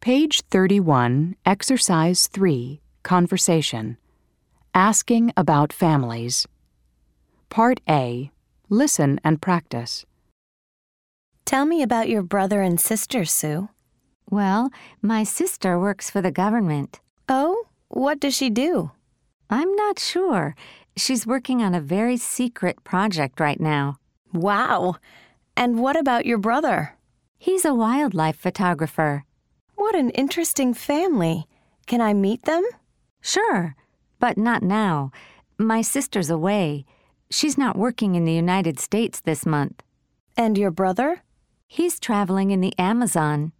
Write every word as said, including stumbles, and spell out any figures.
Page thirty-one, Exercise three, Conversation. Asking about families. Part A. Listen and practice. Tell me about your brother and sister, Sue. Well, my sister works for the government. Oh? What does she do? I'm not sure. She's working on a very secret project right now. Wow! And what about your brother? He's a wildlife photographer. What an interesting family. Can I meet them? Sure, but not now. My sister's away. She's not working in the United States this month. And your brother? He's traveling in the Amazon.